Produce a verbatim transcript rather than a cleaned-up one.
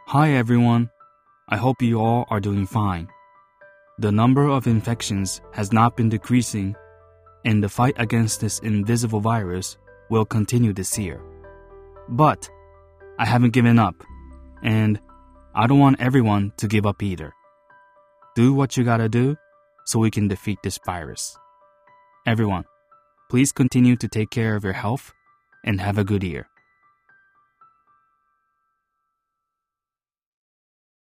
Hi everyone. I hope you all are doing fine. The number of infections has not been decreasing, and the fight against this invisible virus will continue this year. But I haven't given up, and I don't want everyone to give up either. Do what you gotta do so we can defeat this virus. Everyone, please continue to take care of your health and have a good year.